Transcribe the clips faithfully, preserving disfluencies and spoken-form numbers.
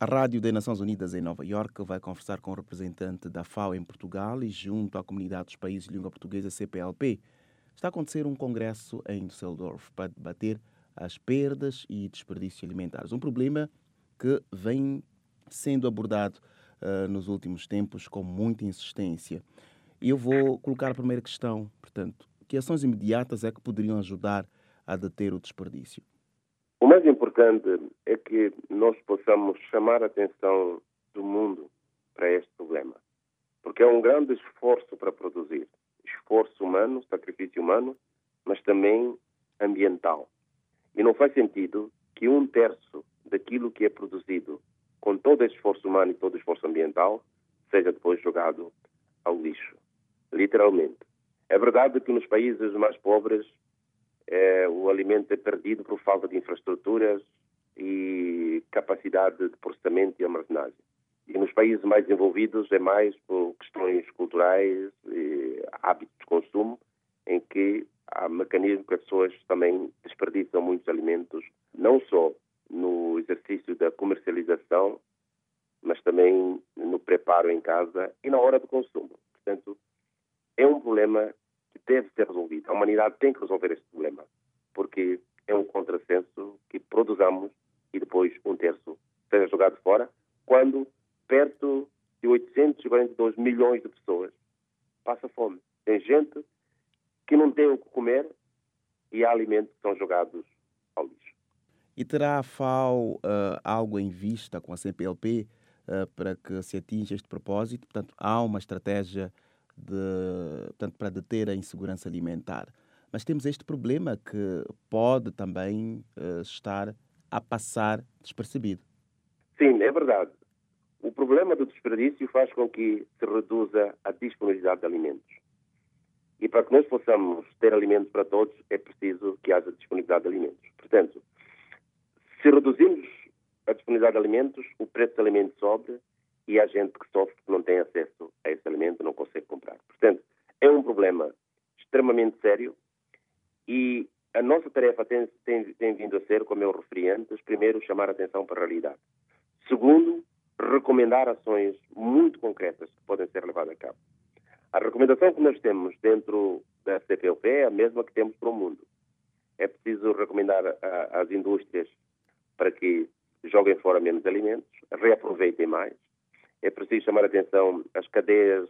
A Rádio das Nações Unidas em Nova Iorque vai conversar com o representante da FAO em Portugal e junto à Comunidade dos Países de Língua Portuguesa, C P L P. Está a acontecer um congresso em Düsseldorf para debater as perdas e desperdícios alimentares. Um problema que vem sendo abordado uh, nos últimos tempos com muita insistência. E eu vou colocar a primeira questão, portanto, que ações imediatas é que poderiam ajudar a deter o desperdício? O mais importante é que nós possamos chamar a atenção do mundo para este problema, porque é um grande esforço para produzir, esforço humano, sacrifício humano, mas também ambiental. E não faz sentido que um terço daquilo que é produzido com todo esse esforço humano e todo o esforço ambiental seja depois jogado ao lixo, literalmente. É verdade que nos países mais pobres É, o alimento é perdido por falta de infraestruturas e capacidade de processamento e armazenagem. E nos países mais desenvolvidos é mais por questões culturais e hábitos de consumo, em que há mecanismos que as pessoas também desperdiçam muitos alimentos, não só no exercício da comercialização, mas também no preparo em casa e na hora do consumo. Portanto, é um problema que deve ser resolvido. A humanidade tem que resolver este problema, porque é um contrassenso que produzamos e depois um terço seja jogado fora, quando perto de oitocentos e quarenta e dois milhões de pessoas passa fome. Tem gente que não tem o que comer e há alimentos que são jogados ao lixo. E terá a FAO uh, algo em vista com a C P L P uh, para que se atinja este propósito? Portanto, há uma estratégia de, portanto, para deter a insegurança alimentar. Mas temos este problema que pode também uh, estar a passar despercebido. Sim, é verdade. O problema do desperdício faz com que se reduza a disponibilidade de alimentos. E para que nós possamos ter alimentos para todos, é preciso que haja disponibilidade de alimentos. Portanto, se reduzirmos a disponibilidade de alimentos, o preço de alimentos sobe e há gente que sofre porque não tem acesso a esse alimento, não consegue comprar. Portanto, é um problema extremamente sério e a nossa tarefa tem, tem, tem vindo a ser, como eu referi antes, primeiro, chamar a atenção para a realidade. Segundo, recomendar ações muito concretas que podem ser levadas a cabo. A recomendação que nós temos dentro da C P L P é a mesma que temos para o mundo. É preciso recomendar a, às indústrias para que joguem fora menos alimentos, reaproveitem mais. É preciso chamar a atenção às cadeias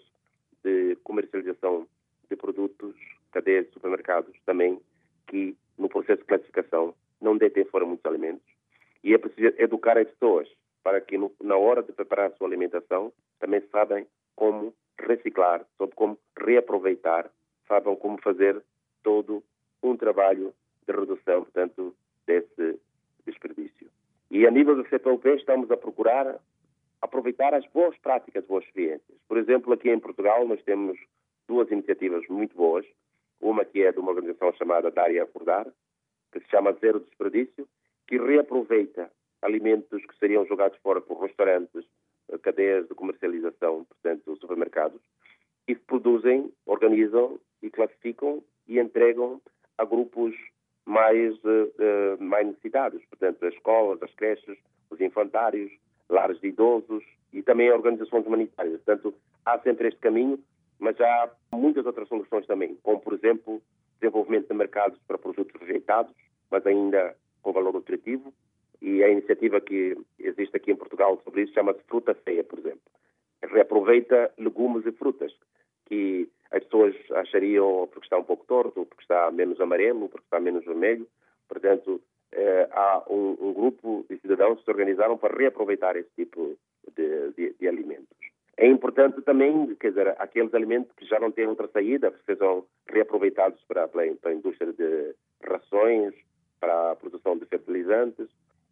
de comercialização de produtos, cadeias de supermercados também, que no processo de classificação não deitem fora muitos alimentos. E é preciso educar as pessoas para que no, na hora de preparar a sua alimentação também sabem como reciclar, sobre como reaproveitar, sabem como fazer todo um trabalho de redução, portanto, desse desperdício. E a nível da C P L P estamos a procurar aproveitar as boas práticas, as boas experiências. Por exemplo, aqui em Portugal nós temos duas iniciativas muito boas. Uma que é de uma organização chamada Dar e Acordar, que se chama Zero Desperdício, que reaproveita alimentos que seriam jogados fora por restaurantes, cadeias de comercialização, portanto, supermercados, e produzem, organizam e classificam e entregam a grupos mais, uh, mais necessitados. Portanto, as escolas, as creches, os infantários, lares de idosos e também organizações humanitárias. Portanto, há sempre este caminho, mas há muitas outras soluções também, como, por exemplo, desenvolvimento de mercados para produtos rejeitados, mas ainda com valor nutritivo. E a iniciativa que existe aqui em Portugal sobre isso chama-se Fruta Feia, por exemplo. Reaproveita legumes e frutas que as pessoas achariam porque está um pouco torto, porque está menos amarelo, porque está menos vermelho. Portanto, eh, há um, um grupo de cidadãos que se organizaram para reaproveitar esse tipo de, de, de alimentos. É importante também, quer dizer, aqueles alimentos que já não têm outra saída, sejam reaproveitados para, para a indústria de rações, para a produção de fertilizantes.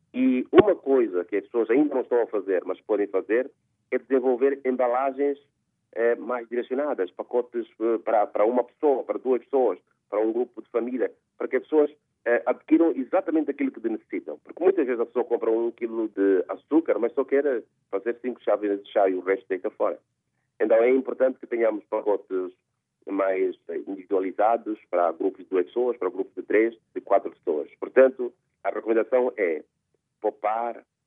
E uma coisa que as pessoas ainda não estão a fazer, mas podem fazer, é desenvolver embalagens eh, mais direcionadas, pacotes eh, para, para uma pessoa, para duas pessoas, para um grupo de família, para que as pessoas eh, adquiram exatamente aquilo que necessitam. Porque muitas vezes a pessoa compra um quilo de açúcar, mas só quer fazer cinco chávenas de chá e o resto deita fora. Então é importante que tenhamos pacotes mais individualizados para grupos de duas pessoas, para grupos de três, de quatro pessoas. Portanto, a recomendação é poupar,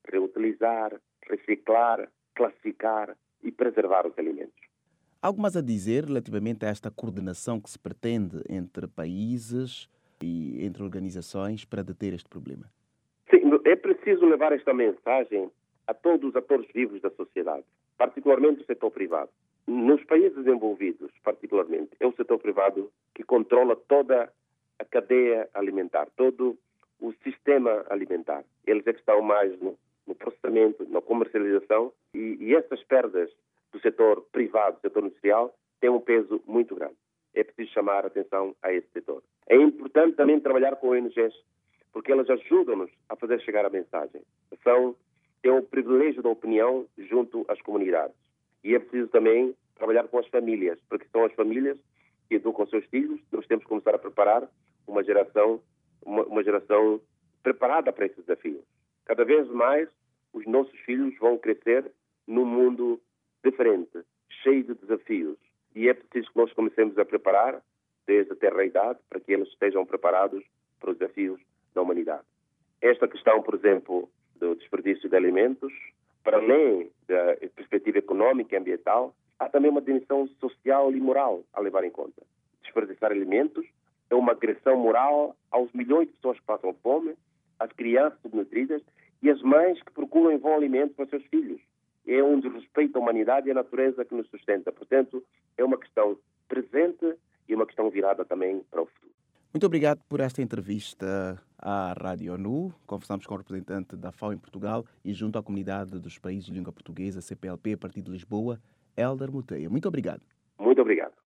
reutilizar, reciclar, classificar e preservar os alimentos. Algo mais a dizer relativamente a esta coordenação que se pretende entre países e entre organizações para deter este problema? Sim, é preciso levar esta mensagem a todos os atores vivos da sociedade, particularmente o setor privado. Nos países desenvolvidos, particularmente, é o setor privado que controla toda a cadeia alimentar, todo o sistema alimentar. Eles é que estão mais no, no processamento, na comercialização, e, e essas perdas do setor privado, do setor industrial, têm um peso muito grande. É preciso chamar a atenção a esse setor. É importante também trabalhar com O N Gs, porque elas ajudam-nos a fazer chegar a mensagem. São, têm o privilégio da opinião junto às comunidades. E é preciso também trabalhar com as famílias, porque são as famílias que educam seus filhos. Nós temos que começar a preparar uma geração, uma, uma geração preparada para esses desafios. Cada vez mais os nossos filhos vão crescer num mundo diferente, cheio de desafios. E é preciso que nós comecemos a preparar desde a tenra idade para que eles estejam preparados para os desafios da humanidade. Esta questão, por exemplo, do desperdício de alimentos, para além da perspectiva económica e ambiental, há também uma dimensão social e moral a levar em conta. Desperdiçar alimentos é uma agressão moral aos milhões de pessoas que passam fome, às crianças subnutridas e às mães que procuram bom alimento para os seus filhos. É um desrespeito à humanidade e à natureza que nos sustenta. Portanto, é uma questão presente e uma questão virada também para o futuro. Muito obrigado por esta entrevista à Rádio ONU. Conversamos com o representante da FAO em Portugal e junto à comunidade dos países de língua portuguesa, C P L P, a partir de Lisboa, Hélder Muteia. Muito obrigado. Muito obrigado.